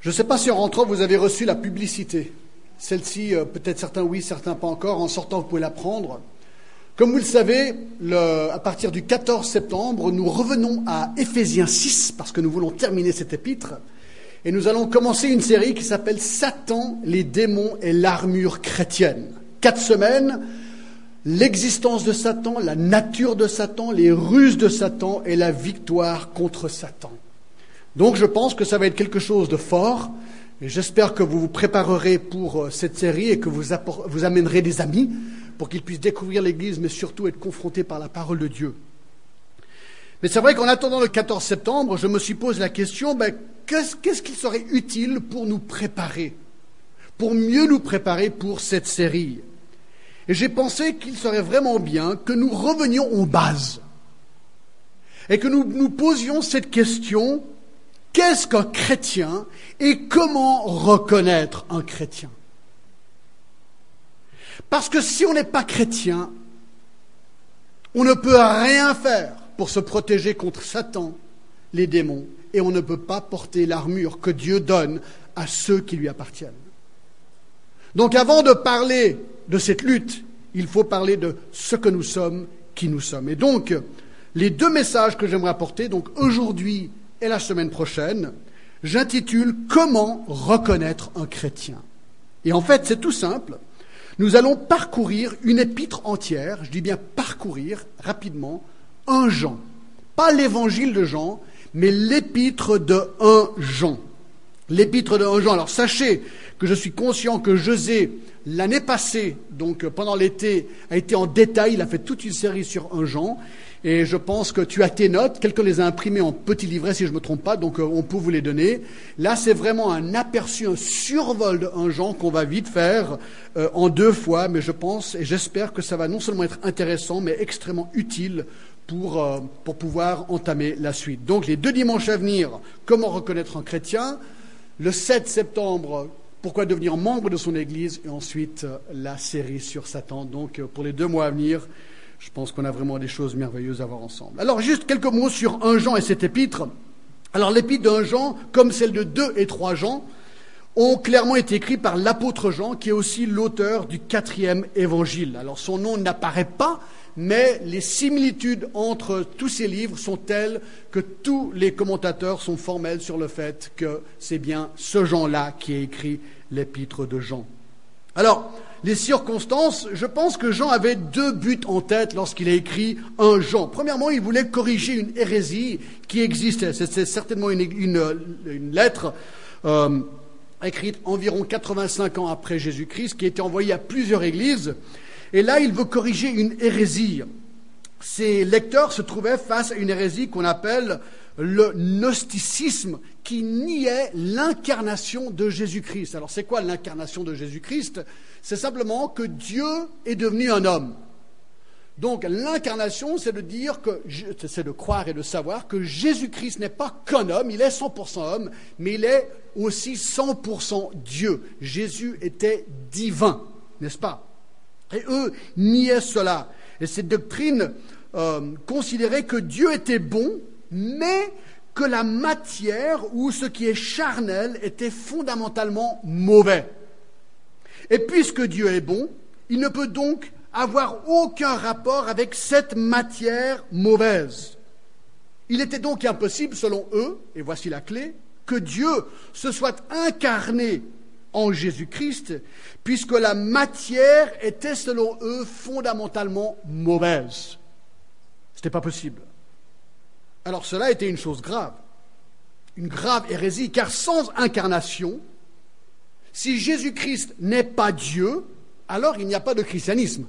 Je ne sais pas si en rentrant, vous avez reçu la publicité. Celle-ci, peut-être certains oui, certains pas encore. En sortant, vous pouvez la prendre. Comme vous le savez, à partir du 14 septembre, nous revenons à Éphésiens 6, parce que nous voulons terminer cet épître. Et nous allons commencer une série qui s'appelle « Satan, les démons et l'armure chrétienne ». 4 semaines, l'existence de Satan, la nature de Satan, les ruses de Satan et la victoire contre Satan. Donc je pense que ça va être quelque chose de fort. Et j'espère que vous vous préparerez pour cette série et que vous amènerez des amis pour qu'ils puissent découvrir l'Église, mais surtout être confrontés par la parole de Dieu. Mais c'est vrai qu'en attendant le 14 septembre, je me suis posé la question, qu'est-ce qu'il serait utile pour nous préparer, pour mieux nous préparer pour cette série? Et j'ai pensé qu'il serait vraiment bien que nous revenions aux bases et que nous nous posions cette question: qu'est-ce qu'un chrétien et comment reconnaître un chrétien? Parce que si on n'est pas chrétien, on ne peut rien faire pour se protéger contre Satan, les démons, et on ne peut pas porter l'armure que Dieu donne à ceux qui lui appartiennent. Donc avant de parler de cette lutte, il faut parler de ce que nous sommes, qui nous sommes. Et donc, les 2 messages que j'aimerais apporter, donc aujourd'hui et la semaine prochaine, j'intitule « Comment reconnaître un chrétien ?» Et en fait, c'est tout simple. Nous allons parcourir une épître entière, je dis bien parcourir rapidement, 1 Jean. Pas l'évangile de Jean, mais l'épître de 1 Jean. L'épître de 1 Jean. Alors sachez que je suis conscient que José, l'année passée, donc pendant l'été, a été en détail, il a fait toute une série sur 1 Jean, et je pense que tu as tes notes, quelqu'un les a imprimées en petits livrets si je ne me trompe pas, donc on peut vous les donner. Là, c'est vraiment un aperçu, un survol de 1 Jean qu'on va vite faire en 2 fois, mais je pense et j'espère que ça va non seulement être intéressant, mais extrêmement utile pour pouvoir entamer la suite. Donc les 2 dimanches à venir, comment reconnaître un chrétien, le 7 septembre, pourquoi devenir membre de son Église, et ensuite la série sur Satan. Donc pour les 2 mois à venir, je pense qu'on a vraiment des choses merveilleuses à voir ensemble. Alors juste quelques mots sur 1 Jean et cette épître. Alors l'épître de 1 Jean, comme celle de 2 et 3 Jean, ont clairement été écrits par l'apôtre Jean, qui est aussi l'auteur du 4e évangile. Alors son nom n'apparaît pas, mais les similitudes entre tous ces livres sont telles que tous les commentateurs sont formels sur le fait que c'est bien ce Jean-là qui a écrit l'épître de Jean. Alors, les circonstances, je pense que Jean avait 2 buts en tête lorsqu'il a écrit 1 Jean. Premièrement, il voulait corriger une hérésie qui existait. C'est certainement une lettre écrite environ 85 ans après Jésus-Christ, qui a été envoyée à plusieurs églises. Et là, il veut corriger une hérésie. Ses lecteurs se trouvaient face à une hérésie qu'on appelle le gnosticisme, qui niait l'incarnation de Jésus-Christ. Alors, c'est quoi l'incarnation de Jésus-Christ? C'est simplement que Dieu est devenu un homme. Donc, l'incarnation, c'est de croire et de savoir que Jésus-Christ n'est pas qu'un homme, il est 100% homme, mais il est aussi 100% Dieu. Jésus était divin, n'est-ce pas? Et eux niaient cela. Et cette doctrine considérait que Dieu était bon, mais que la matière ou ce qui est charnel était fondamentalement mauvais. Et puisque Dieu est bon, il ne peut donc avoir aucun rapport avec cette matière mauvaise. Il était donc impossible, selon eux, et voici la clé, que Dieu se soit incarné en Jésus-Christ, puisque la matière était, selon eux, fondamentalement mauvaise. Ce n'était pas possible. Alors cela était une chose grave, une grave hérésie, car sans incarnation, si Jésus-Christ n'est pas Dieu, alors il n'y a pas de christianisme.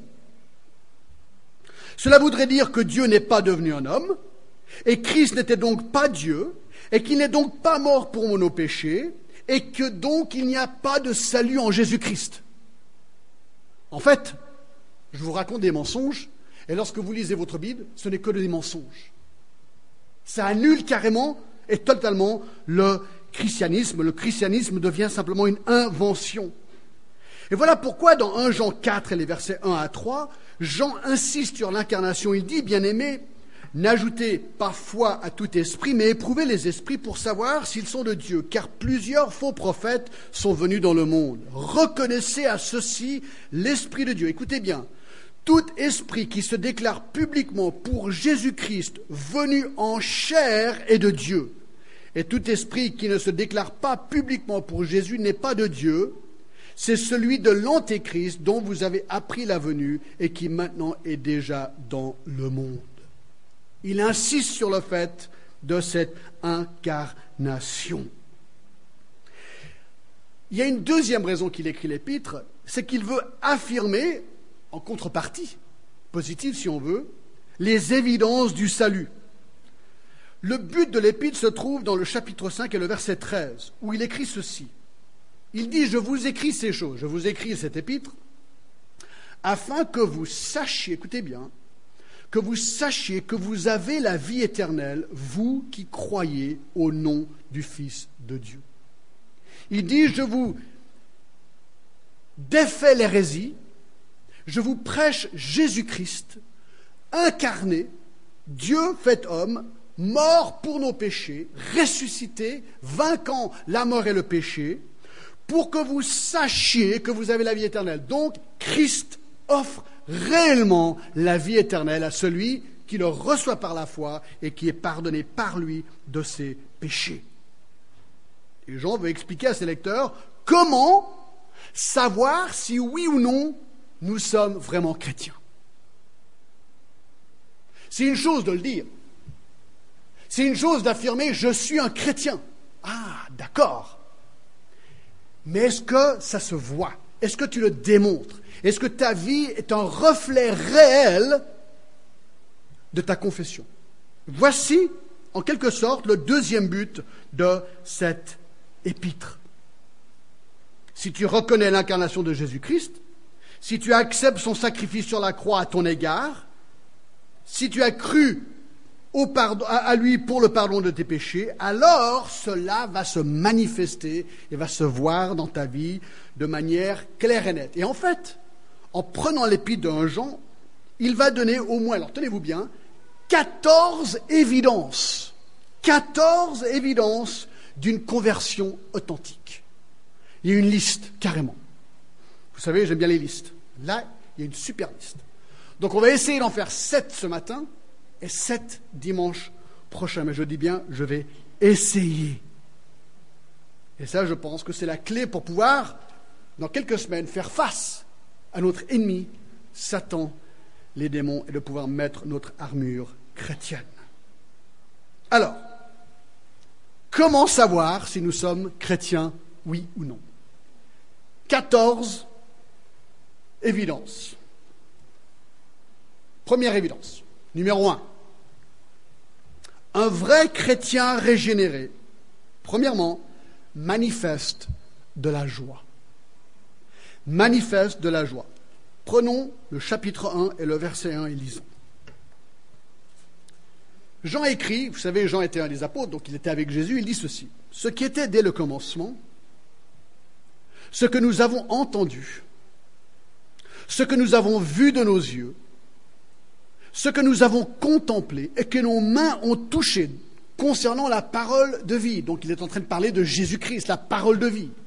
Cela voudrait dire que Dieu n'est pas devenu un homme, et Christ n'était donc pas Dieu, et qu'il n'est donc pas mort pour nos péchés, et que donc il n'y a pas de salut en Jésus-Christ. En fait, je vous raconte des mensonges, et lorsque vous lisez votre Bible, ce n'est que des mensonges. Ça annule carrément et totalement le christianisme. Le christianisme devient simplement une invention. Et voilà pourquoi dans 1 Jean 4 et les versets 1 à 3, Jean insiste sur l'incarnation. Il dit, bien-aimés, N'ajoutez pas foi à tout esprit, mais éprouvez les esprits pour savoir s'ils sont de Dieu, car plusieurs faux prophètes sont venus dans le monde. Reconnaissez à ceux-ci l'Esprit de Dieu. Écoutez bien, tout esprit qui se déclare publiquement pour Jésus-Christ venu en chair est de Dieu. Et tout esprit qui ne se déclare pas publiquement pour Jésus n'est pas de Dieu. C'est celui de l'Antéchrist dont vous avez appris la venue et qui maintenant est déjà dans le monde. Il insiste sur le fait de cette incarnation. Il y a une deuxième raison qu'il écrit l'épître, c'est qu'il veut affirmer, en contrepartie, positive si on veut, les évidences du salut. Le but de l'épître se trouve dans le chapitre 5 et le verset 13, où il écrit ceci. Il dit « Je vous écris ces choses, je vous écris cette épître, afin que vous sachiez, écoutez bien, que vous sachiez que vous avez la vie éternelle, vous qui croyez au nom du Fils de Dieu. » Il dit « Je vous défais l'hérésie, je vous prêche Jésus-Christ, incarné, Dieu fait homme, mort pour nos péchés, ressuscité, vainquant la mort et le péché, pour que vous sachiez que vous avez la vie éternelle. » Donc, Christ offre réellement la vie éternelle à celui qui le reçoit par la foi et qui est pardonné par lui de ses péchés. Et Jean veut expliquer à ses lecteurs comment savoir si oui ou non nous sommes vraiment chrétiens. C'est une chose de le dire. C'est une chose d'affirmer « je suis un chrétien ». Ah, d'accord. Mais est-ce que ça se voit? Est-ce que tu le démontres? Est-ce que ta vie est un reflet réel de ta confession? Voici, en quelque sorte, le deuxième but de cette épître. Si tu reconnais l'incarnation de Jésus-Christ, si tu acceptes son sacrifice sur la croix à ton égard, si tu as cru à lui pour le pardon de tes péchés, alors cela va se manifester et va se voir dans ta vie de manière claire et nette. Et en fait, en prenant l'épître de 1 Jean, il va donner au moins, alors tenez-vous bien, 14 évidences d'une conversion authentique. Il y a une liste, carrément. Vous savez, j'aime bien les listes. Là, il y a une super liste. Donc on va essayer d'en faire 7 ce matin, et 7 dimanche prochain. Mais je dis bien, je vais essayer. Et ça, je pense que c'est la clé pour pouvoir, dans quelques semaines, faire face à notre ennemi, Satan, les démons, et de pouvoir mettre notre armure chrétienne. Alors, comment savoir si nous sommes chrétiens, oui ou non? 14 évidences. Première évidence. Numéro 1. Un vrai chrétien régénéré, premièrement, manifeste de la joie. Manifeste de la joie. Prenons le chapitre 1 et le verset 1 et lisons. Jean écrit, vous savez, Jean était un des apôtres, donc il était avec Jésus, il dit ceci. Ce qui était dès le commencement, ce que nous avons entendu, ce que nous avons vu de nos yeux, ce que nous avons contemplé et que nos mains ont touché concernant la parole de vie. Donc il est en train de parler de Jésus-Christ, la parole de vie.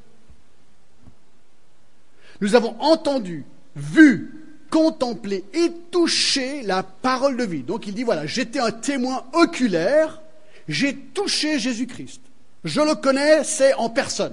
Nous avons entendu, vu, contemplé et touché la parole de vie. Donc il dit, voilà, j'étais un témoin oculaire, j'ai touché Jésus-Christ. Je le connais, c'est en personne.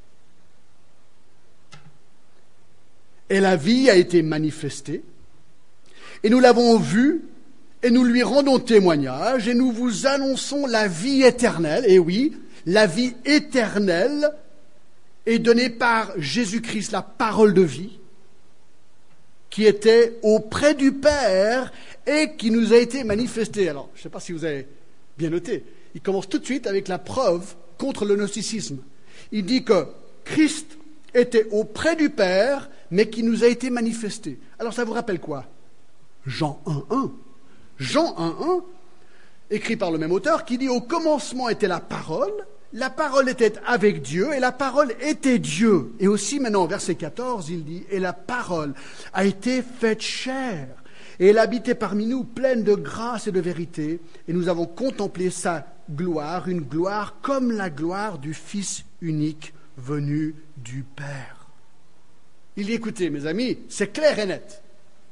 Et la vie a été manifestée. Et nous l'avons vu, et nous lui rendons témoignage, et nous vous annonçons la vie éternelle. Et oui, la vie éternelle est donnée par Jésus-Christ, la parole de vie, qui était auprès du Père et qui nous a été manifestée. Alors, je ne sais pas si vous avez bien noté, il commence tout de suite avec la preuve contre le gnosticisme. Il dit que Christ était auprès du Père, mais qui nous a été manifesté. Alors, ça vous rappelle quoi? Jean 1.1. Jean 1.1, écrit par le même auteur, qui dit « Au commencement était la parole était avec Dieu, et la parole était Dieu. » Et aussi maintenant, verset 14, il dit « Et la parole a été faite chair, Et elle habitait parmi nous, pleine de grâce et de vérité, et nous avons contemplé sa gloire, une gloire comme la gloire du Fils unique venu du Père. Il dit, écoutez, mes amis, c'est clair et net.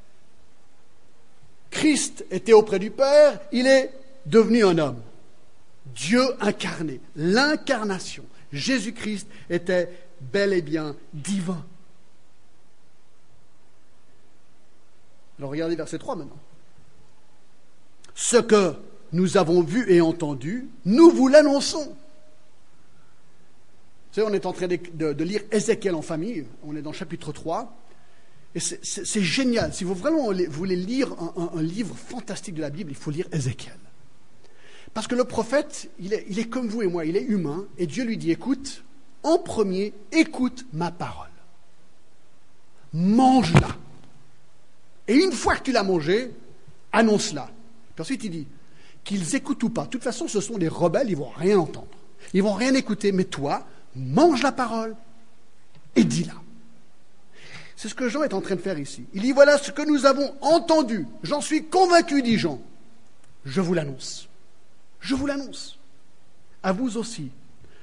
Christ était auprès du Père, il est devenu un homme. Dieu incarné, l'incarnation. Jésus-Christ était bel et bien divin. Alors regardez verset 3 maintenant. Ce que nous avons vu et entendu, nous vous l'annonçons. Vous savez, on est en train de lire Ézéchiel en famille, on est dans le chapitre 3, et c'est génial. Si vous vraiment voulez lire un livre fantastique de la Bible, il faut lire Ézéchiel. Parce que le prophète, il est comme vous et moi, il est humain, et Dieu lui dit, écoute, en premier, écoute ma parole. Mange-la. Et une fois que tu l'as mangée, annonce-la. Puis ensuite, il dit, qu'ils écoutent ou pas. De toute façon, ce sont des rebelles, ils ne vont rien entendre. Ils ne vont rien écouter, mais toi, mange la parole et dis-la. C'est ce que Jean est en train de faire ici. Il dit, voilà ce que nous avons entendu. J'en suis convaincu, dit Jean. Je vous l'annonce. Je vous l'annonce. À vous aussi.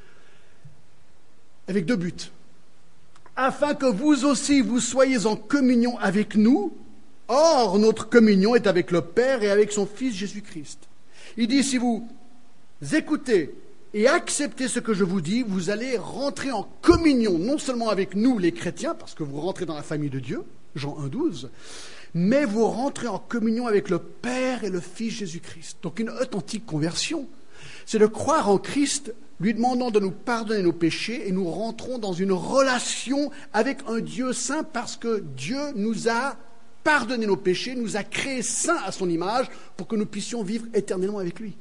Avec 2 buts. Afin que vous aussi, vous soyez en communion avec nous. Or, notre communion est avec le Père et avec son Fils Jésus-Christ. Il dit, si vous écoutez et acceptez ce que je vous dis, vous allez rentrer en communion, non seulement avec nous, les chrétiens, parce que vous rentrez dans la famille de Dieu, Jean 1,12, mais vous rentrez en communion avec le Père et le Fils Jésus-Christ. Donc une authentique conversion, c'est de croire en Christ, lui demandant de nous pardonner nos péchés, et nous rentrons dans une relation avec un Dieu saint, parce que Dieu nous a pardonné nos péchés, nous a créés saints à son image, pour que nous puissions vivre éternellement avec lui.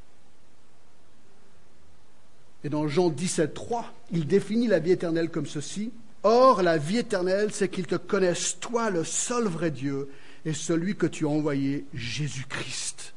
Et dans Jean 17,3, il définit la vie éternelle comme ceci. Or, la vie éternelle, c'est qu'ils te connaissent, toi, le seul vrai Dieu, et celui que tu as envoyé, Jésus-Christ.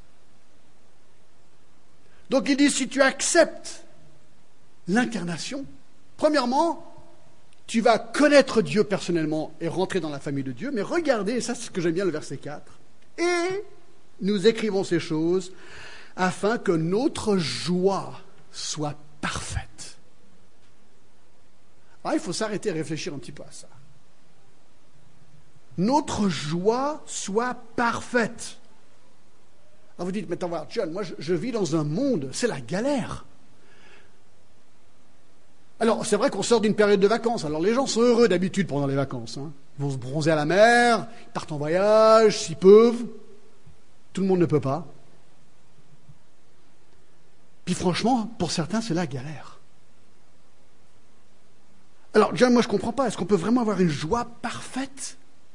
Donc il dit, si tu acceptes l'incarnation, premièrement, tu vas connaître Dieu personnellement et rentrer dans la famille de Dieu. Mais regardez, et ça c'est ce que j'aime bien, le verset 4. Et nous écrivons ces choses afin que notre joie soit parfaite. Alors, il faut s'arrêter et réfléchir un petit peu à ça. Notre joie soit parfaite. Alors vous dites, mais attends, voir, John, moi je vis dans un monde, c'est la galère. Alors, c'est vrai qu'on sort d'une période de vacances. Alors, les gens sont heureux d'habitude pendant les vacances. Hein. Ils vont se bronzer à la mer, ils partent en voyage, s'ils peuvent. Tout le monde ne peut pas. Puis franchement, pour certains, c'est la galère. Alors, John, moi je ne comprends pas. Est-ce qu'on peut vraiment avoir une joie parfaite ?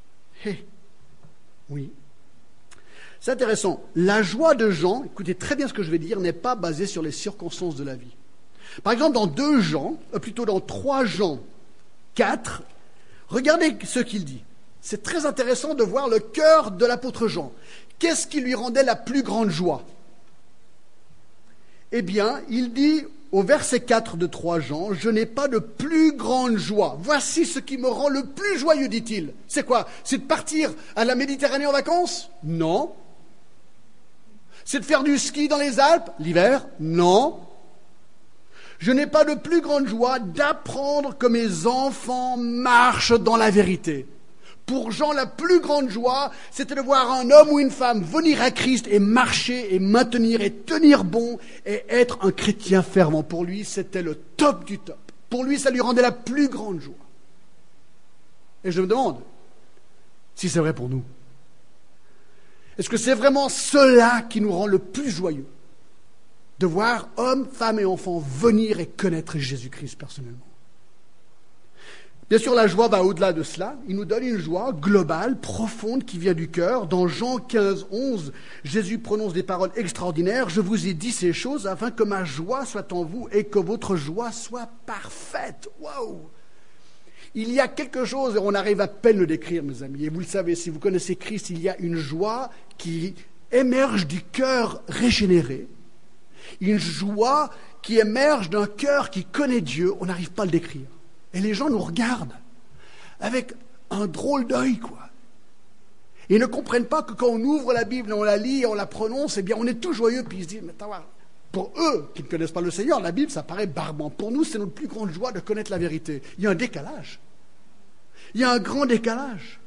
Oui. C'est intéressant. La joie de Jean, écoutez très bien ce que je vais dire, n'est pas basée sur les circonstances de la vie. Par exemple, dans 2 Jean, plutôt dans 3 Jean 4, regardez ce qu'il dit. C'est très intéressant de voir le cœur de l'apôtre Jean. Qu'est-ce qui lui rendait la plus grande joie ? Eh bien, il dit au verset 4 de 3 Jean, « Je n'ai pas de plus grande joie. Voici ce qui me rend le plus joyeux, dit-il. » C'est quoi ? C'est de partir à la Méditerranée en vacances ? Non. C'est de faire du ski dans les Alpes l'hiver ? Non. Je n'ai pas de plus grande joie d'apprendre que mes enfants marchent dans la vérité. Pour Jean, la plus grande joie, c'était de voir un homme ou une femme venir à Christ et marcher et maintenir et tenir bon et être un chrétien fervent. Pour lui, c'était le top du top. Pour lui, ça lui rendait la plus grande joie. Et je me demande si c'est vrai pour nous. Est-ce que c'est vraiment cela qui nous rend le plus joyeux ? De voir hommes, femmes et enfants venir et connaître Jésus-Christ personnellement. Bien sûr, la joie va au-delà de cela. Il nous donne une joie globale, profonde, qui vient du cœur. Dans Jean 15, 11, Jésus prononce des paroles extraordinaires. « Je vous ai dit ces choses afin que ma joie soit en vous et que votre joie soit parfaite. » Waouh ! Il y a quelque chose, et on arrive à peine le décrire, mes amis. Et vous le savez, si vous connaissez Christ, il y a une joie qui émerge du cœur régénéré. Une joie qui émerge d'un cœur qui connaît Dieu, on n'arrive pas à le décrire. Et les gens nous regardent avec un drôle d'œil, quoi. Ils ne comprennent pas que quand on ouvre la Bible, on la lit, on la prononce, eh bien on est tout joyeux, puis ils se disent, mais attends, pour eux qui ne connaissent pas le Seigneur, la Bible, ça paraît barbant. Pour nous, c'est notre plus grande joie de connaître la vérité. Il y a un décalage. Il y a un grand décalage.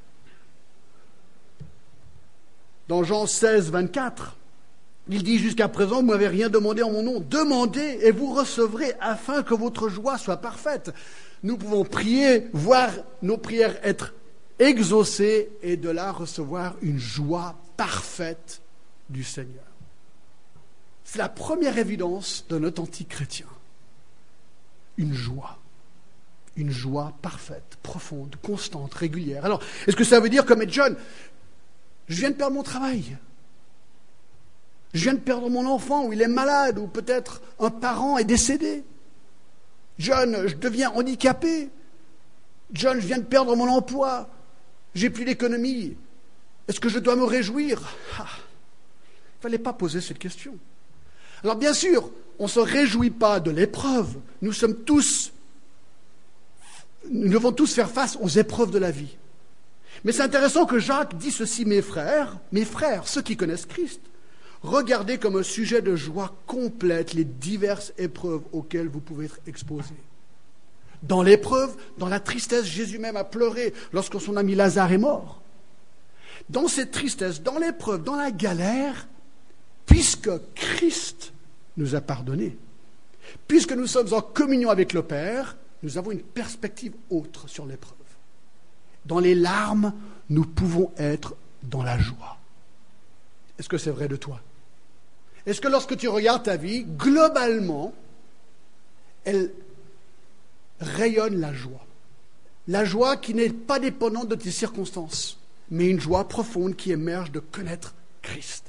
Dans Jean 16, 24, il dit, jusqu'à présent, vous ne m'avez rien demandé en mon nom. Demandez et vous recevrez afin que votre joie soit parfaite. Nous pouvons prier, voir nos prières être exaucées et de là recevoir une joie parfaite du Seigneur. C'est la première évidence d'un authentique chrétien. Une joie parfaite, profonde, constante, régulière. Alors, est-ce que ça veut dire, comme John, je viens de perdre mon travail, je viens de perdre mon enfant, ou il est malade, ou peut-être un parent est décédé. John, je deviens handicapé. John, je viens de perdre mon emploi, j'ai plus d'économie. Est-ce que je dois me réjouir? Il ne fallait pas poser cette question. Alors bien sûr, on ne se réjouit pas de l'épreuve. Nous devons tous faire face aux épreuves de la vie. Mais c'est intéressant que Jacques dit ceci, mes frères, ceux qui connaissent Christ, regardez comme un sujet de joie complète les diverses épreuves auxquelles vous pouvez être exposés. Dans l'épreuve, dans la tristesse, Jésus même a pleuré lorsque son ami Lazare est mort. Dans cette tristesse, dans l'épreuve, dans la galère, puisque Christ nous a pardonné, puisque nous sommes en communion avec le Père, nous avons une perspective autre sur l'épreuve. Dans les larmes, nous pouvons être dans la joie. Est-ce que c'est vrai de toi? Est-ce que lorsque tu regardes ta vie, globalement, elle rayonne la joie? La joie qui n'est pas dépendante de tes circonstances, mais une joie profonde qui émerge de connaître Christ.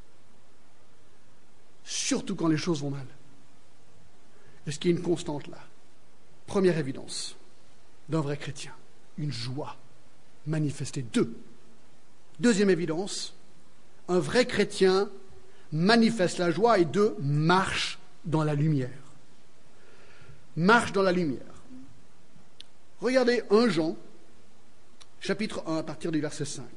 Surtout quand les choses vont mal. Est-ce qu'il y a une constante là? Première évidence d'un vrai chrétien, une joie manifestée. Deuxième évidence, un vrai chrétien manifeste la joie et marche dans la lumière. Marche dans la lumière. Regardez 1 Jean, chapitre 1, à partir du verset 5.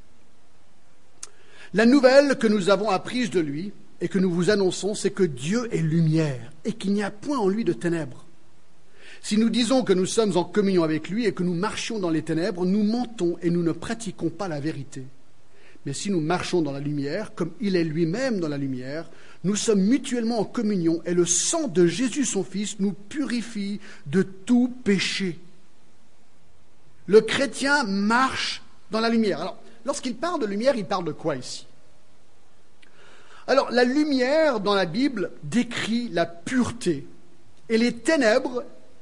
La nouvelle que nous avons apprise de lui et que nous vous annonçons, c'est que Dieu est lumière et qu'il n'y a point en lui de ténèbres. Si nous disons que nous sommes en communion avec lui et que nous marchions dans les ténèbres, nous mentons et nous ne pratiquons pas la vérité. Mais si nous marchons dans la lumière, comme il est lui-même dans la lumière, nous sommes mutuellement en communion et le sang de Jésus son Fils nous purifie de tout péché. Le chrétien marche dans la lumière. Alors, lorsqu'il parle de lumière, il parle de quoi ici? Alors, la lumière dans la Bible décrit la pureté et les ténèbres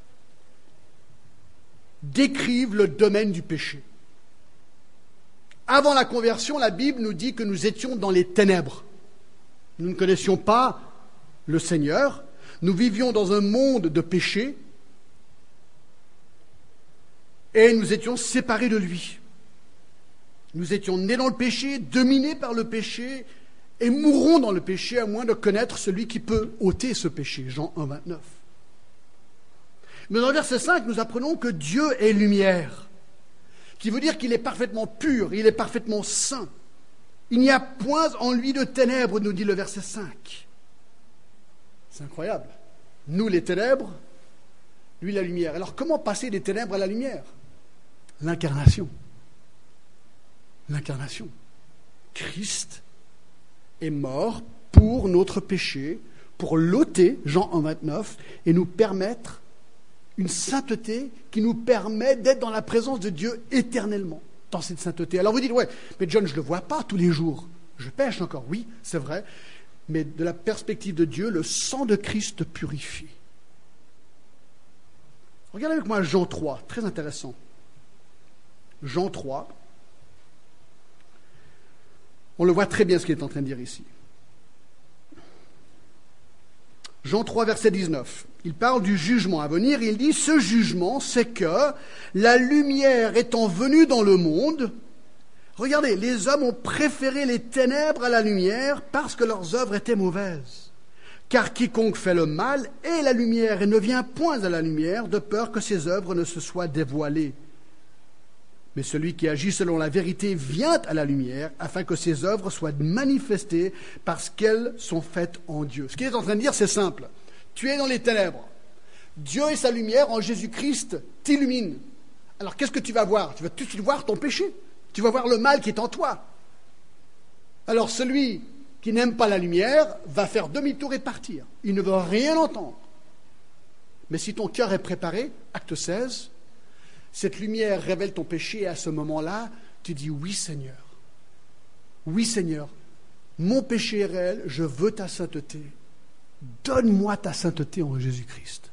décrivent le domaine du péché. Avant la conversion, la Bible nous dit que nous étions dans les ténèbres. Nous ne connaissions pas le Seigneur. Nous vivions dans un monde de péché et nous étions séparés de lui. Nous étions nés dans le péché, dominés par le péché et mourrons dans le péché à moins de connaître celui qui peut ôter ce péché. Jean 1, 29. Mais dans le verset 5, nous apprenons que Dieu est lumière, qui veut dire qu'il est parfaitement pur, il est parfaitement saint. Il n'y a point en lui de ténèbres, nous dit le verset 5. C'est incroyable. Nous, les ténèbres, lui, la lumière. Alors, comment passer des ténèbres à la lumière? L'incarnation. L'incarnation. Christ est mort pour notre péché, pour l'ôter, Jean 1, 29, et nous permettre une sainteté qui nous permet d'être dans la présence de Dieu éternellement, dans cette sainteté. Alors vous dites, ouais, mais John, je ne le vois pas tous les jours. Je pêche encore, oui, c'est vrai, mais de la perspective de Dieu, le sang de Christ te purifie. Regardez avec moi Jean 3, très intéressant. Jean 3, on le voit très bien ce qu'il est en train de dire ici. Jean 3, verset 19. Il parle du jugement à venir. Il dit, ce jugement, c'est que la lumière étant venue dans le monde, regardez, les hommes ont préféré les ténèbres à la lumière parce que leurs œuvres étaient mauvaises. Car quiconque fait le mal est la lumière et ne vient point à la lumière de peur que ses œuvres ne se soient dévoilées. Mais celui qui agit selon la vérité vient à la lumière afin que ses œuvres soient manifestées parce qu'elles sont faites en Dieu. Ce qu'il est en train de dire, c'est simple. Tu es dans les ténèbres. Dieu et sa lumière en Jésus-Christ t'illuminent. Alors qu'est-ce que tu vas voir? Tu vas tout de suite voir ton péché. Tu vas voir le mal qui est en toi. Alors celui qui n'aime pas la lumière va faire demi-tour et partir. Il ne veut rien entendre. Mais si ton cœur est préparé, acte 16, cette lumière révèle ton péché et à ce moment-là, tu dis oui Seigneur, mon péché est réel, je veux ta sainteté. Donne-moi ta sainteté en Jésus-Christ.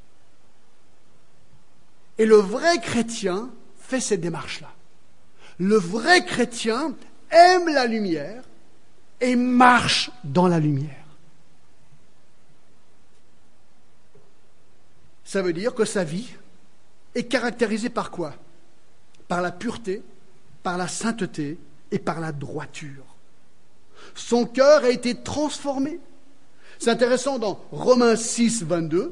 Et le vrai chrétien fait cette démarche-là. Le vrai chrétien aime la lumière et marche dans la lumière. Ça veut dire que sa vie est caractérisée par quoi? Par la pureté, par la sainteté et par la droiture. Son cœur a été transformé. C'est intéressant dans Romains 6, 22.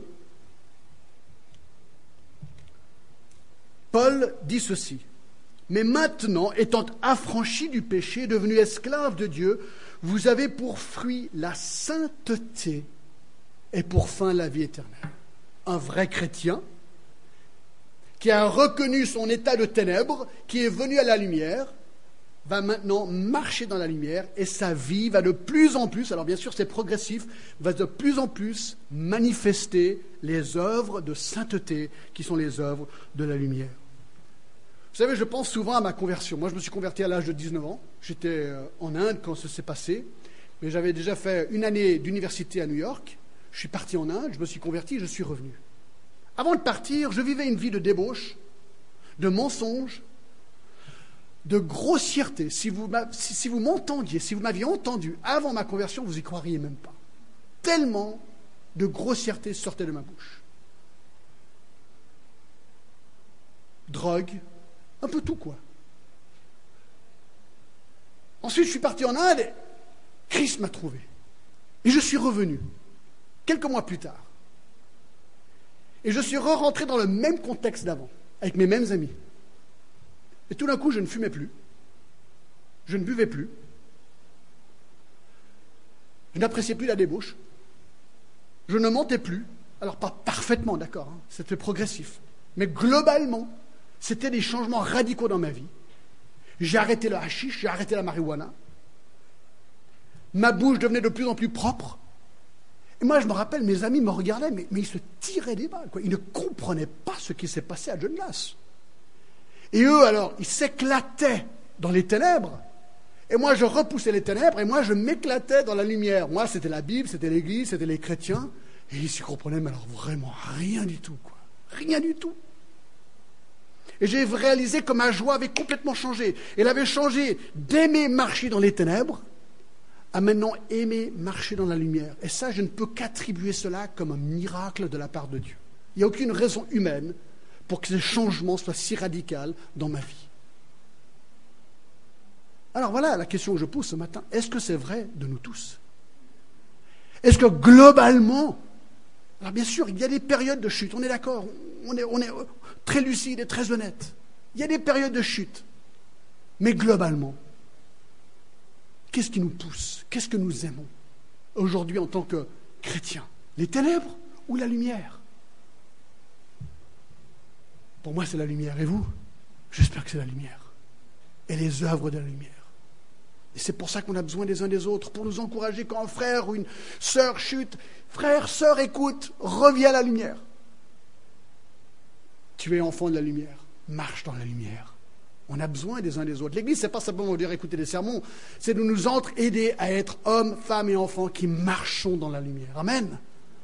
Paul dit ceci. Mais maintenant, étant affranchi du péché, devenu esclave de Dieu, vous avez pour fruit la sainteté et pour fin la vie éternelle. Un vrai chrétien qui a reconnu son état de ténèbres, qui est venu à la lumière, va maintenant marcher dans la lumière et sa vie va de plus en plus, alors bien sûr c'est progressif, va de plus en plus manifester les œuvres de sainteté qui sont les œuvres de la lumière. Vous savez, je pense souvent à ma conversion. Moi je me suis converti à l'âge de 19 ans, j'étais en Inde quand ça s'est passé, mais j'avais déjà fait une année d'université à New York, je suis parti en Inde, je me suis converti, je suis revenu. Avant de partir, je vivais une vie de débauche, de mensonges, de grossièreté. Si vous m'entendiez, si vous m'aviez entendu avant ma conversion, vous n'y croiriez même pas. Tellement de grossièreté sortait de ma bouche. Drogue, un peu tout quoi. Ensuite, je suis parti en Inde et Christ m'a trouvé. Et je suis revenu, quelques mois plus tard. Et je suis re-rentré dans le même contexte d'avant, avec mes mêmes amis. Et tout d'un coup, je ne fumais plus, je ne buvais plus, je n'appréciais plus la débauche, je ne mentais plus, alors pas parfaitement, d'accord, hein, c'était progressif, mais globalement, c'était des changements radicaux dans ma vie. J'ai arrêté le hashish, j'ai arrêté la marijuana, ma bouche devenait de plus en plus propre. Et moi, je me rappelle, mes amis me regardaient, mais ils se tiraient des balles, quoi. Ils ne comprenaient pas ce qui s'est passé à John Glass. Et eux, alors, ils s'éclataient dans les ténèbres. Et moi, je repoussais les ténèbres, et moi, je m'éclatais dans la lumière. Moi, c'était la Bible, c'était l'Église, c'était les chrétiens. Et ils s'y comprenaient, mais alors vraiment rien du tout, quoi. Rien du tout. Et j'ai réalisé que ma joie avait complètement changé. Elle avait changé d'aimer marcher dans les ténèbres à maintenant aimer marcher dans la lumière. Et ça, je ne peux qu'attribuer cela comme un miracle de la part de Dieu. Il n'y a aucune raison humaine pour que ces changements soient si radicaux dans ma vie. Alors voilà la question que je pose ce matin. Est-ce que c'est vrai de nous tous? Est-ce que globalement, alors bien sûr, il y a des périodes de chute, on est d'accord, on est très lucide et très honnête. Il y a des périodes de chute. Mais globalement, qu'est-ce qui nous pousse? Qu'est-ce que nous aimons aujourd'hui en tant que chrétiens? Les ténèbres ou la lumière? Pour moi, c'est la lumière. Et vous? J'espère que c'est la lumière. Et les œuvres de la lumière. Et c'est pour ça qu'on a besoin des uns des autres, pour nous encourager quand un frère ou une sœur chute. Frère, sœur, écoute, reviens à la lumière. Tu es enfant de la lumière. Marche dans la lumière. On a besoin des uns des autres. L'Église, ce n'est pas simplement dire écouter des sermons, c'est de nous aider à être hommes, femmes et enfants qui marchons dans la lumière. Amen.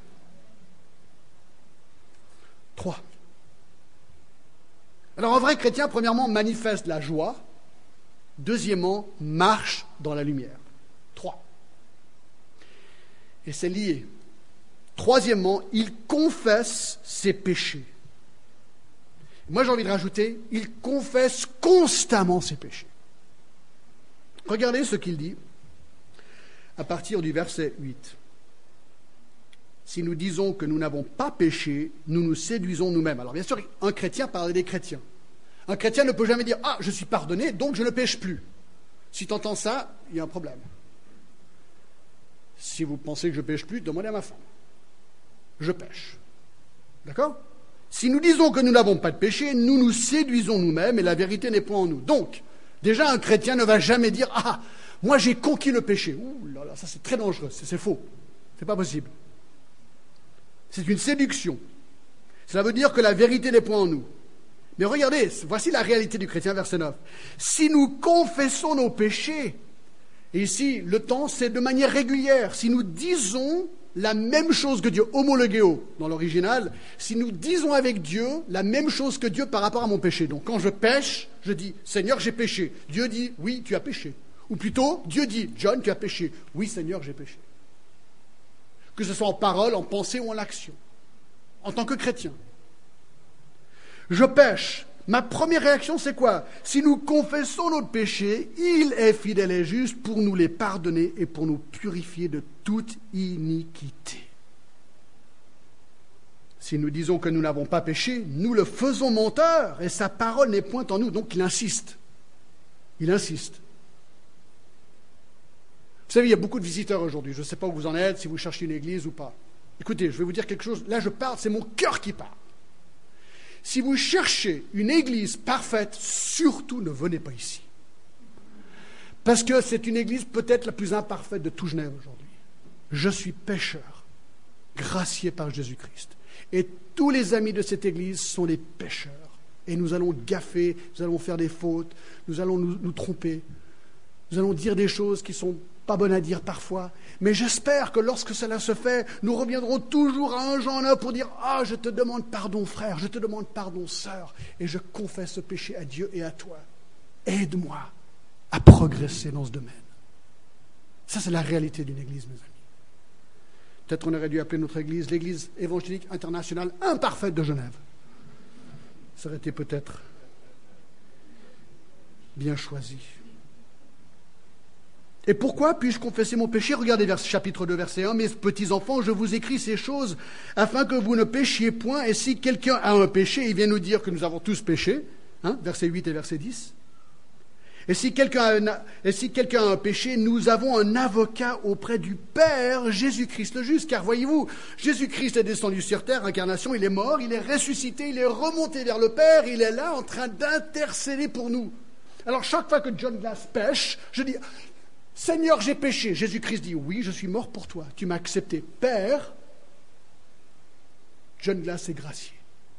3. Alors un vrai chrétien, premièrement, manifeste la joie. Deuxièmement, marche dans la lumière. 3. Et c'est lié. Troisièmement, il confesse ses péchés. Moi, j'ai envie de rajouter, il confesse constamment ses péchés. Regardez ce qu'il dit à partir du verset 8. Si nous disons que nous n'avons pas péché, nous nous séduisons nous-mêmes. Alors bien sûr, un chrétien parle des chrétiens. Un chrétien ne peut jamais dire « Ah, je suis pardonné, donc je ne pêche plus ». Si tu entends ça, il y a un problème. Si vous pensez que je ne pêche plus, demandez à ma femme. Je pêche. D'accord ? Si nous disons que nous n'avons pas de péché, nous nous séduisons nous-mêmes et la vérité n'est point en nous. Donc, déjà, un chrétien ne va jamais dire « Ah, moi j'ai conquis le péché ». Ouh là là, ça c'est très dangereux, c'est faux. C'est pas possible. C'est une séduction. Cela veut dire que la vérité n'est point en nous. Mais regardez, voici la réalité du chrétien, verset 9. Si nous confessons nos péchés, et ici, le temps, c'est de manière régulière. Si nous disons la même chose que Dieu, homologeo dans l'original, si nous disons avec Dieu la même chose que Dieu par rapport à mon péché. Donc quand je pêche, je dis, Seigneur, j'ai péché. Dieu dit, oui, tu as péché. Ou plutôt, Dieu dit, John, tu as péché. Oui, Seigneur, j'ai péché. Que ce soit en parole, en pensée ou en action. En tant que chrétien. Je pêche. Ma première réaction, c'est quoi? Si nous confessons notre péché, il est fidèle et juste pour nous les pardonner et pour nous purifier de toute iniquité. Si nous disons que nous n'avons pas péché, nous le faisons menteur et sa parole n'est point en nous. Donc il insiste. Il insiste. Vous savez, il y a beaucoup de visiteurs aujourd'hui. Je ne sais pas où vous en êtes, si vous cherchez une église ou pas. Écoutez, je vais vous dire quelque chose. Là, je parle, c'est mon cœur qui parle. Si vous cherchez une église parfaite, surtout ne venez pas ici. Parce que c'est une église peut-être la plus imparfaite de tout Genève aujourd'hui. Je suis pécheur, gracié par Jésus-Christ. Et tous les amis de cette église sont des pécheurs. Et nous allons gaffer, nous allons faire des fautes, nous allons nous tromper. Nous allons dire des choses qui ne sont pas bonnes à dire parfois. Mais j'espère que lorsque cela se fait, nous reviendrons toujours à 1 Jean 9 pour dire « Ah, je te demande pardon, frère, je te demande pardon, sœur, et je confesse ce péché à Dieu et à toi. Aide-moi à progresser dans ce domaine. » Ça, c'est la réalité d'une église, mes amis. Peut-être qu'on aurait dû appeler notre église l'église évangélique internationale imparfaite de Genève. Ça aurait été peut-être bien choisi. Et pourquoi puis-je confesser mon péché? Regardez chapitre 2, verset 1. « Mes petits enfants, je vous écris ces choses afin que vous ne péchiez point. Et si quelqu'un a un péché, il vient nous dire que nous avons tous péché. » Verset 8 et verset 10. « Et si quelqu'un a un péché, nous avons un avocat auprès du Père, Jésus-Christ le juste. » Car voyez-vous, Jésus-Christ est descendu sur terre, incarnation, il est mort, il est ressuscité, il est remonté vers le Père, il est là en train d'intercéder pour nous. Alors chaque fois que John Glass pêche, je dis... Seigneur, j'ai péché. Jésus-Christ dit, oui, je suis mort pour toi. Tu m'as accepté. Père, John Glass est gracié.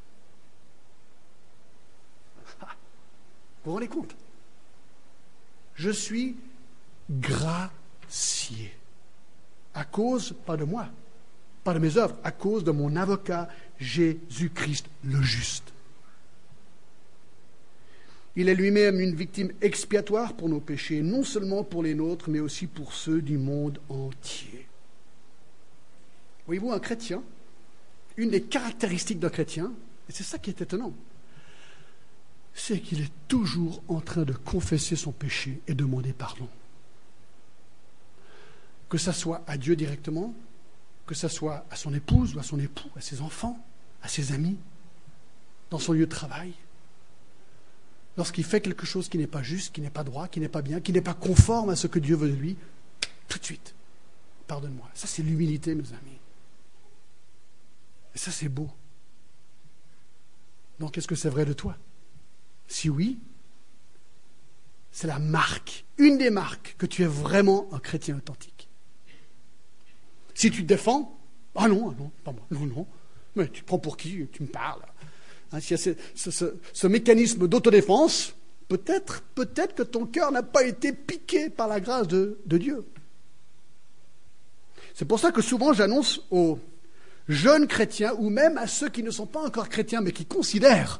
Vous vous rendez compte? Je suis gracié. À cause, pas de moi, pas de mes œuvres, à cause de mon avocat, Jésus-Christ le juste. Il est lui-même une victime expiatoire pour nos péchés, non seulement pour les nôtres, mais aussi pour ceux du monde entier. Voyez-vous, un chrétien, une des caractéristiques d'un chrétien, et c'est ça qui est étonnant, c'est qu'il est toujours en train de confesser son péché et demander pardon. Que ça soit à Dieu directement, que ça soit à son épouse ou à son époux, à ses enfants, à ses amis, dans son lieu de travail. Lorsqu'il fait quelque chose qui n'est pas juste, qui n'est pas droit, qui n'est pas bien, qui n'est pas conforme à ce que Dieu veut de lui, tout de suite, pardonne-moi. Ça, c'est l'humilité, mes amis. Et ça, c'est beau. Donc, est-ce que c'est vrai de toi? Si oui, c'est la marque, une des marques que tu es vraiment un chrétien authentique. Si tu te défends, ah non, pas moi, non, mais tu prends pour qui? Tu me parles. S'il y a ce mécanisme d'autodéfense, peut-être que ton cœur n'a pas été piqué par la grâce de Dieu. C'est pour ça que souvent j'annonce aux jeunes chrétiens, ou même à ceux qui ne sont pas encore chrétiens, mais qui considèrent.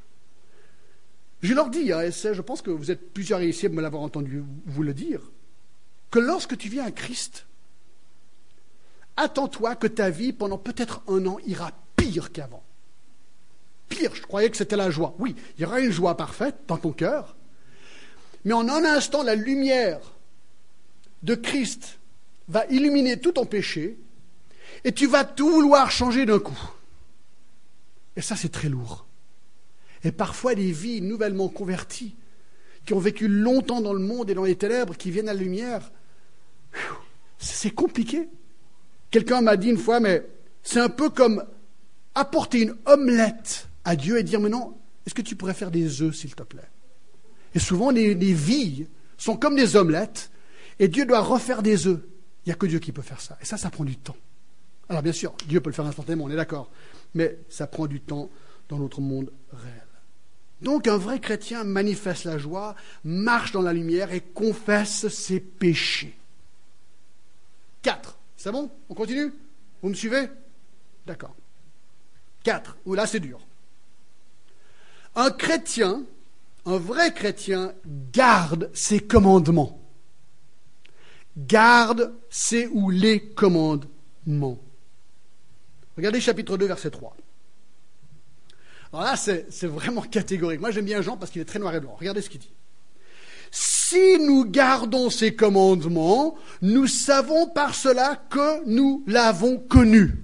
Je leur dis, et je pense que vous êtes plusieurs ici à me l'avoir entendu vous le dire, que lorsque tu viens à Christ, attends-toi que ta vie, pendant peut-être 1 an, ira pire qu'avant. Pire, je croyais que c'était la joie. Oui, il y aura une joie parfaite dans ton cœur, mais en un instant, la lumière de Christ va illuminer tout ton péché et tu vas tout vouloir changer d'un coup. Et ça, c'est très lourd. Et parfois des vies nouvellement converties, qui ont vécu longtemps dans le monde et dans les ténèbres, qui viennent à la lumière. C'est compliqué. Quelqu'un m'a dit une fois, mais c'est un peu comme apporter une omelette à Dieu et dire, mais non, est-ce que tu pourrais faire des œufs, s'il te plaît? Et souvent, les vies sont comme des omelettes, et Dieu doit refaire des œufs. Il n'y a que Dieu qui peut faire ça. Et ça prend du temps. Alors bien sûr, Dieu peut le faire instantanément, on est d'accord. Mais ça prend du temps dans notre monde réel. Donc un vrai chrétien manifeste la joie, marche dans la lumière et confesse ses péchés. 4. C'est bon? On continue? Vous me suivez? D'accord. 4. Là c'est dur. Un chrétien, un vrai chrétien, garde ses commandements. Garde ses ou les commandements. Regardez chapitre 2, verset 3. Alors là, c'est vraiment catégorique. Moi, j'aime bien Jean parce qu'il est très noir et blanc. Regardez ce qu'il dit. Si nous gardons ses commandements, nous savons par cela que nous l'avons connu.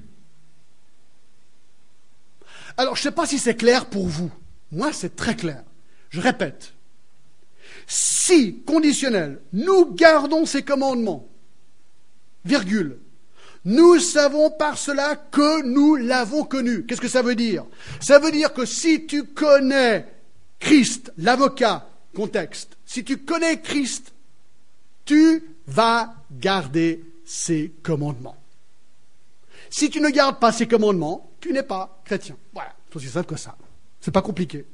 Alors, je ne sais pas si c'est clair pour vous. Moi, c'est très clair. Je répète. Si, conditionnel, nous gardons ses commandements, virgule, nous savons par cela que nous l'avons connu. Qu'est-ce que ça veut dire? Ça veut dire que si tu connais Christ, l'avocat, contexte, si tu connais Christ, tu vas garder ses commandements. Si tu ne gardes pas ses commandements, tu n'es pas chrétien. Voilà, c'est aussi simple que ça. C'est pas compliqué.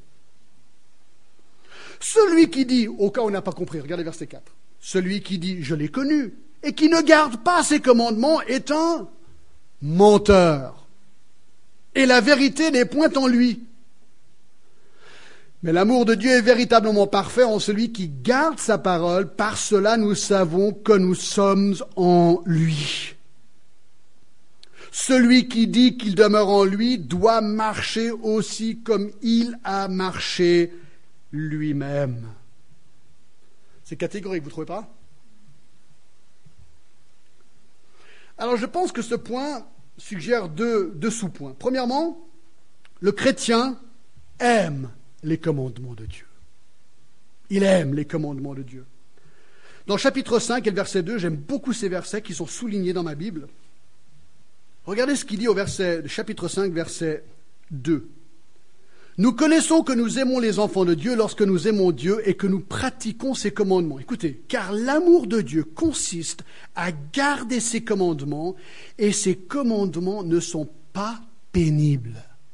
Celui qui dit, au cas où on n'a pas compris, regardez verset 4, celui qui dit « je l'ai connu » et qui ne garde pas ses commandements est un menteur. Et la vérité n'est point en lui. Mais l'amour de Dieu est véritablement parfait en celui qui garde sa parole. Par cela, nous savons que nous sommes en lui. Celui qui dit qu'il demeure en lui doit marcher aussi comme il a marché lui-même. C'est catégorique, vous ne trouvez pas? Alors je pense que ce point suggère deux sous-points. Premièrement, le chrétien aime les commandements de Dieu. Il aime les commandements de Dieu. Dans le chapitre 5 et le verset 2, j'aime beaucoup ces versets qui sont soulignés dans ma Bible. Regardez ce qu'il dit au chapitre 5, verset 2. Nous connaissons que nous aimons les enfants de Dieu lorsque nous aimons Dieu et que nous pratiquons ses commandements. Écoutez, car l'amour de Dieu consiste à garder ses commandements et ses commandements ne sont pas pénibles.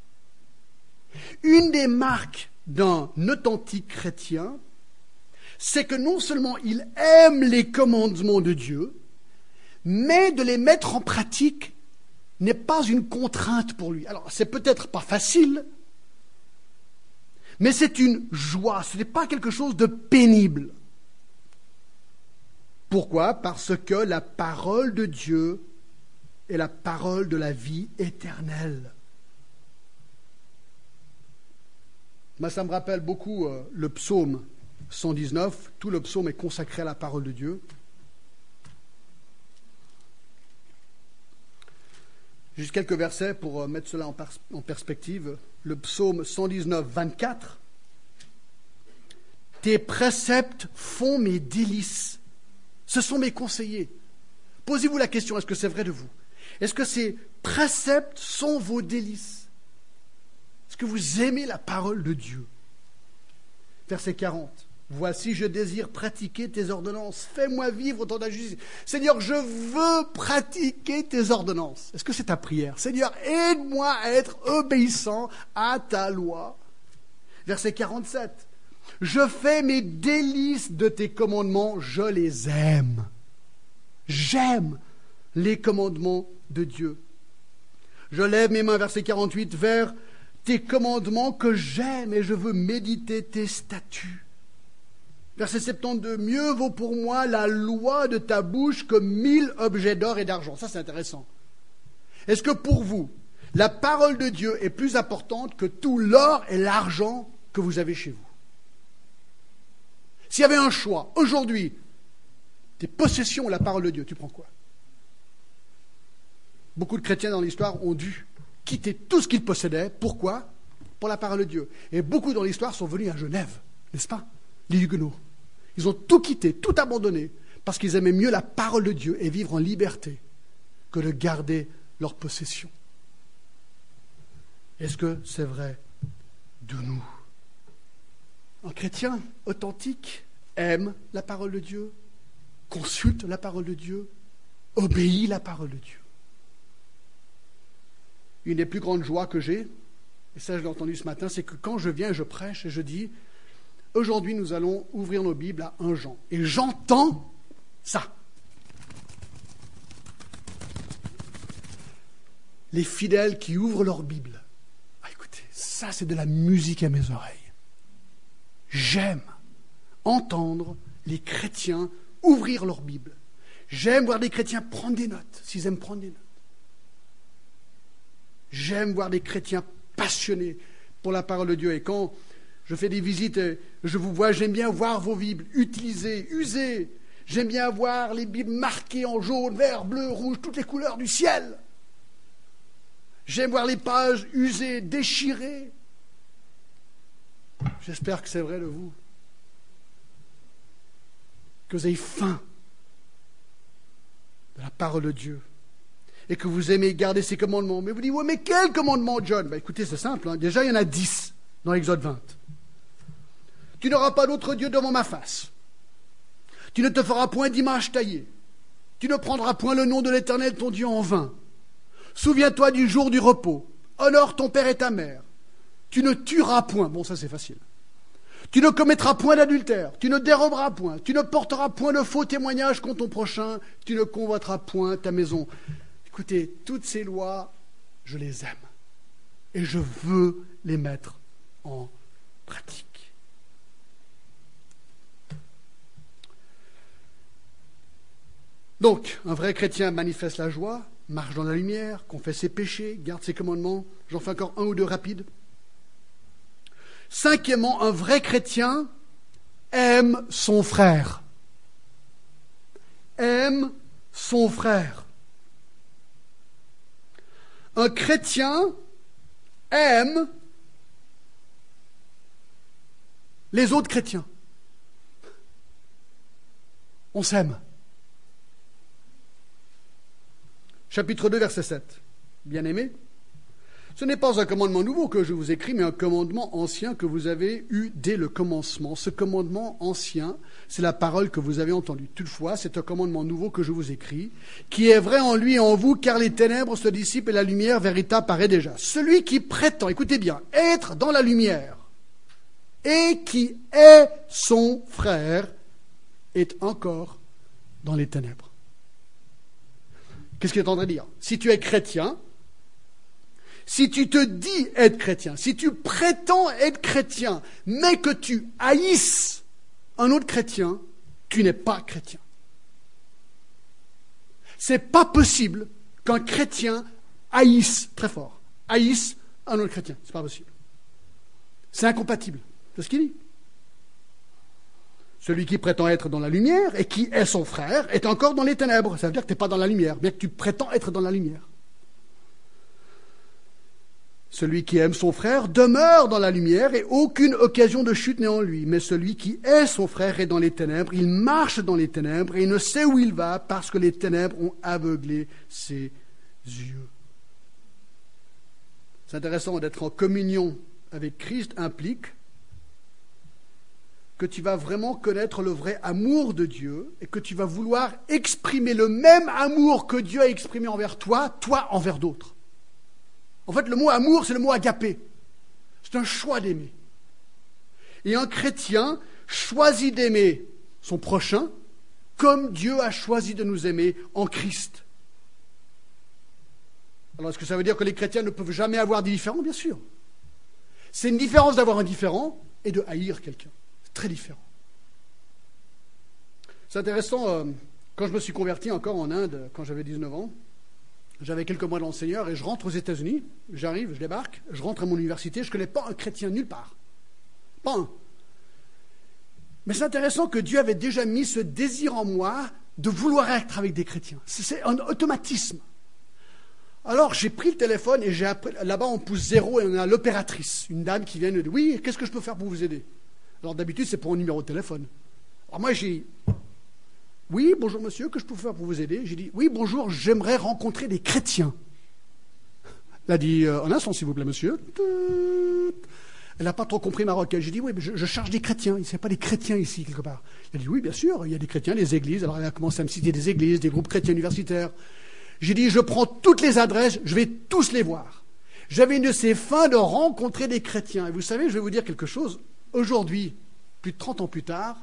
Une des marques d'un authentique chrétien, c'est que non seulement il aime les commandements de Dieu, mais de les mettre en pratique n'est pas une contrainte pour lui. Alors, c'est peut-être pas facile, mais c'est une joie, ce n'est pas quelque chose de pénible. Pourquoi? Parce que la parole de Dieu est la parole de la vie éternelle. Moi, ça me rappelle beaucoup le psaume 119. Tout le psaume est consacré à la parole de Dieu. Juste quelques versets pour mettre cela en perspective. Le psaume 119, 24. Tes préceptes font mes délices. Ce sont mes conseillers. Posez-vous la question, est-ce que c'est vrai de vous? Est-ce que ces préceptes sont vos délices? Est-ce que vous aimez la parole de Dieu? Verset 40. Voici, je désire pratiquer tes ordonnances. Fais-moi vivre dans ta justice. Seigneur, je veux pratiquer tes ordonnances. Est-ce que c'est ta prière? Seigneur, aide-moi à être obéissant à ta loi. Verset 47. Je fais mes délices de tes commandements, je les aime. J'aime les commandements de Dieu. Je lève mes mains, verset 48, vers tes commandements que j'aime et je veux méditer tes statuts. Verset 72, mieux vaut pour moi la loi de ta bouche que 1000 objets d'or et d'argent. Ça, c'est intéressant. Est-ce que pour vous, la parole de Dieu est plus importante que tout l'or et l'argent que vous avez chez vous? S'il y avait un choix, aujourd'hui, tes possessions ou la parole de Dieu, tu prends quoi? Beaucoup de chrétiens dans l'histoire ont dû quitter tout ce qu'ils possédaient. Pourquoi? pour la parole de Dieu. Et beaucoup dans l'histoire sont venus à Genève, n'est-ce pas? Les Huguenots. Ils ont tout quitté, tout abandonné, parce qu'ils aimaient mieux la parole de Dieu et vivre en liberté que de garder leur possession. Est-ce que c'est vrai de nous? Un chrétien authentique aime la parole de Dieu, consulte la parole de Dieu, obéit la parole de Dieu. Une des plus grandes joies que j'ai, et ça je l'ai entendu ce matin, c'est que quand je viens et je prêche et je dis « Aujourd'hui nous allons ouvrir nos Bibles à 1 Jean ». Et j'entends ça. Les fidèles qui ouvrent leur Bible. Ah, écoutez, ça c'est de la musique à mes oreilles. J'aime entendre les chrétiens ouvrir leur Bible. J'aime voir des chrétiens prendre des notes, s'ils aiment prendre des notes. J'aime voir des chrétiens passionnés pour la parole de Dieu. Et quand je fais des visites, je vous vois, j'aime bien voir vos Bibles utilisées, usées. J'aime bien voir les Bibles marquées en jaune, vert, bleu, rouge, toutes les couleurs du ciel. J'aime voir les pages usées, déchirées. J'espère que c'est vrai de vous. Que vous avez faim de la parole de Dieu. Et que vous aimez garder ses commandements. Mais vous dites, ouais, mais quel commandement, John? Écoutez, c'est simple. Hein. Déjà, il y en a 10 dans l'Exode 20. Tu n'auras pas d'autre Dieu devant ma face. Tu ne te feras point d'image taillée. Tu ne prendras point le nom de l'Éternel, ton Dieu, en vain. Souviens-toi du jour du repos. Honore ton père et ta mère. Tu ne tueras point. Bon, ça, c'est facile. Tu ne commettras point d'adultère. Tu ne déroberas point. Tu ne porteras point de faux témoignages contre ton prochain. Tu ne convoiteras point ta maison. Écoutez, toutes ces lois, je les aime. Et je veux les mettre en pratique. Donc, un vrai chrétien manifeste la joie, marche dans la lumière, confesse ses péchés, garde ses commandements. J'en fais encore 1 ou 2 rapides. 5e, un vrai chrétien aime son frère. Aime son frère. Un chrétien aime les autres chrétiens. On s'aime. Chapitre 2, verset 7. Bien-aimés, ce n'est pas un commandement nouveau que je vous écris, mais un commandement ancien que vous avez eu dès le commencement. Ce commandement ancien, c'est la parole que vous avez entendue. Toutefois, c'est un commandement nouveau que je vous écris, qui est vrai en lui et en vous, car les ténèbres se dissipent et la lumière véritable paraît déjà. Celui qui prétend, écoutez bien, être dans la lumière et qui est son frère est encore dans les ténèbres. Qu'est-ce qu'il est en train de dire? Si tu es chrétien, si tu te dis être chrétien, si tu prétends être chrétien, mais que tu haïsses un autre chrétien, tu n'es pas chrétien. C'est pas possible qu'un chrétien haïsse, très fort, haïsse un autre chrétien. C'est pas possible. C'est incompatible. C'est ce qu'il dit. Celui qui prétend être dans la lumière et qui est son frère est encore dans les ténèbres. Ça veut dire que tu n'es pas dans la lumière, bien que tu prétends être dans la lumière. Celui qui aime son frère demeure dans la lumière et aucune occasion de chute n'est en lui. Mais celui qui est son frère est dans les ténèbres, il marche dans les ténèbres et il ne sait où il va parce que les ténèbres ont aveuglé ses yeux. C'est intéressant d'être en communion avec Christ implique que tu vas vraiment connaître le vrai amour de Dieu et que tu vas vouloir exprimer le même amour que Dieu a exprimé envers toi, toi envers d'autres. En fait, le mot amour, c'est le mot agapé. C'est un choix d'aimer. Et un chrétien choisit d'aimer son prochain comme Dieu a choisi de nous aimer en Christ. Alors, est-ce que ça veut dire que les chrétiens ne peuvent jamais avoir des différends? Bien sûr. C'est une différence d'avoir un différent et de haïr quelqu'un. C'est très différent. C'est intéressant, quand je me suis converti encore en Inde, quand j'avais 19 ans, j'avais quelques mois dans le Seigneur et je rentre aux États-Unis, j'arrive, je débarque, je rentre à mon université, je ne connais pas un chrétien nulle part. Pas un. Mais c'est intéressant que Dieu avait déjà mis ce désir en moi de vouloir être avec des chrétiens. C'est un automatisme. Alors j'ai pris le téléphone et j'ai appris, là-bas on pousse 0 et on a l'opératrice, une dame qui vient nous dire, oui, qu'est-ce que je peux faire pour vous aider? Alors d'habitude c'est pour un numéro de téléphone. Alors moi j'ai dit, oui, bonjour monsieur, que je peux faire pour vous aider? J'ai dit, oui, bonjour, j'aimerais rencontrer des chrétiens. Elle a dit, un instant s'il vous plaît monsieur. Elle n'a pas trop compris ma requête. J'ai dit, oui, mais je cherche des chrétiens. Il n'y a pas des chrétiens ici, quelque part. Elle a dit, oui, bien sûr, il y a des chrétiens, des églises. Alors elle a commencé à me citer des églises, des groupes chrétiens universitaires. J'ai dit, je prends toutes les adresses, je vais tous les voir. J'avais une de ces fins de rencontrer des chrétiens. Et vous savez, je vais vous dire quelque chose. Aujourd'hui, plus de 30 ans plus tard,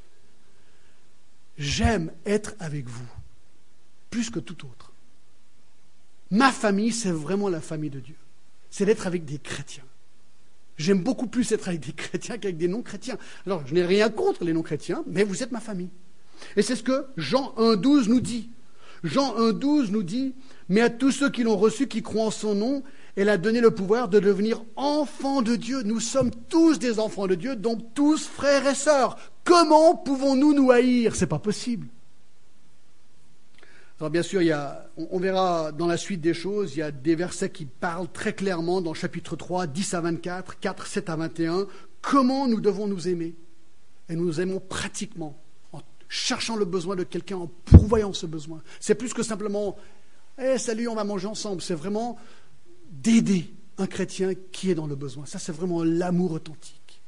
j'aime être avec vous, plus que tout autre. Ma famille, c'est vraiment la famille de Dieu. C'est d'être avec des chrétiens. J'aime beaucoup plus être avec des chrétiens qu'avec des non-chrétiens. Alors, je n'ai rien contre les non-chrétiens, mais vous êtes ma famille. Et c'est ce que Jean 1,12 nous dit. Jean 1,12 nous dit, « Mais à tous ceux qui l'ont reçu, qui croient en son nom, elle a donné le pouvoir de devenir enfants de Dieu. » Nous sommes tous des enfants de Dieu, donc tous frères et sœurs. Comment pouvons-nous nous haïr? C'est pas possible. Alors bien sûr, on verra dans la suite des choses, il y a des versets qui parlent très clairement dans le chapitre 3, 10 à 24, 4, 7 à 21, comment nous devons nous aimer. Et nous nous aimons pratiquement, en cherchant le besoin de quelqu'un, en pourvoyant ce besoin. C'est plus que simplement « salut, on va manger ensemble ». C'est vraiment d'aider un chrétien qui est dans le besoin. Ça, c'est vraiment l'amour authentique.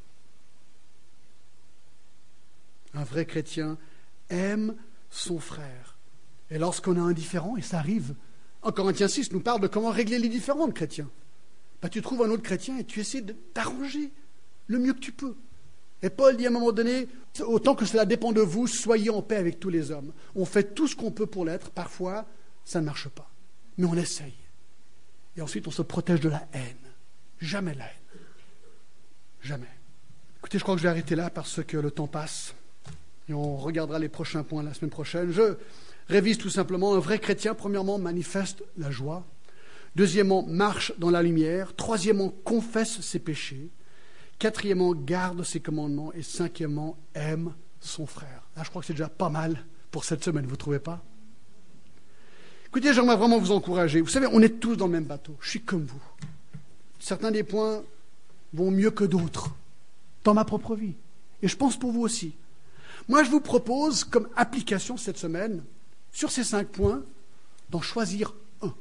Un vrai chrétien aime son frère. Et lorsqu'on est indifférent, et ça arrive, en Corinthiens 6 nous parle de comment régler les différends de chrétiens. Tu trouves un autre chrétien et tu essaies de t'arranger le mieux que tu peux. Et Paul dit à un moment donné, autant que cela dépend de vous, soyez en paix avec tous les hommes. On fait tout ce qu'on peut pour l'être. Parfois, ça ne marche pas. Mais on essaye. Et ensuite, on se protège de la haine. Jamais la haine. Jamais. Écoutez, je crois que je vais arrêter là parce que le temps passe. Et on regardera les prochains points la semaine prochaine. Je révise tout simplement. Un vrai chrétien, premièrement, manifeste la joie. Deuxièmement, marche dans la lumière. Troisièmement, confesse ses péchés. Quatrièmement, garde ses commandements. Et cinquièmement, aime son frère. Là, je crois que c'est déjà pas mal pour cette semaine, vous ne trouvez pas? Écoutez, j'aimerais vraiment vous encourager. Vous savez, on est tous dans le même bateau. Je suis comme vous. Certains des points vont mieux que d'autres dans ma propre vie. Et je pense pour vous aussi. Moi, je vous propose, comme application cette semaine, sur ces 5 points, d'en choisir un.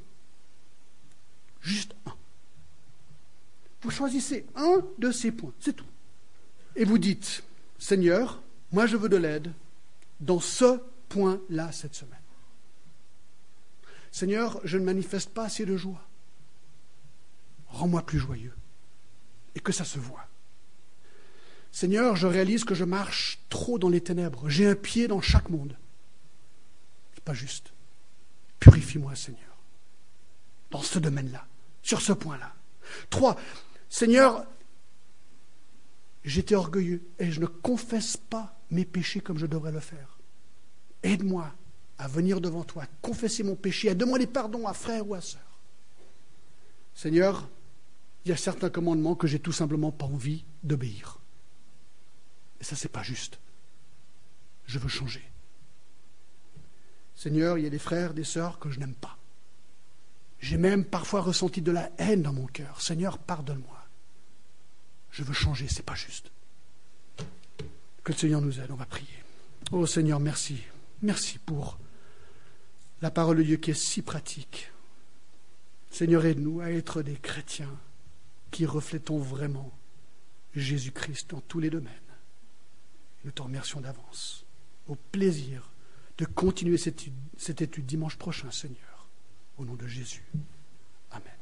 Juste un. Vous choisissez un de ces points, c'est tout. Et vous dites, Seigneur, moi je veux de l'aide dans ce point-là cette semaine. Seigneur, je ne manifeste pas assez de joie. Rends-moi plus joyeux. Et que ça se voit. Seigneur, je réalise que je marche trop dans les ténèbres. J'ai un pied dans chaque monde. C'est pas juste. Purifie-moi, Seigneur. Dans ce domaine-là. Sur ce point-là. 3. Seigneur, j'étais orgueilleux et je ne confesse pas mes péchés comme je devrais le faire. Aide-moi à venir devant toi, à confesser mon péché, à demander pardon à frère ou à sœur. Seigneur, il y a certains commandements que j'ai tout simplement pas envie d'obéir. Et ça, c'est pas juste. Je veux changer. Seigneur, il y a des frères, des sœurs que je n'aime pas. J'ai même parfois ressenti de la haine dans mon cœur. Seigneur, pardonne-moi. Je veux changer, c'est pas juste. Que le Seigneur nous aide, on va prier. Oh Seigneur, merci. Merci pour la parole de Dieu qui est si pratique. Seigneur, aide-nous à être des chrétiens qui reflétons vraiment Jésus-Christ dans tous les domaines. Nous te remercions d'avance. Au plaisir de continuer cette étude dimanche prochain, Seigneur. Au nom de Jésus. Amen.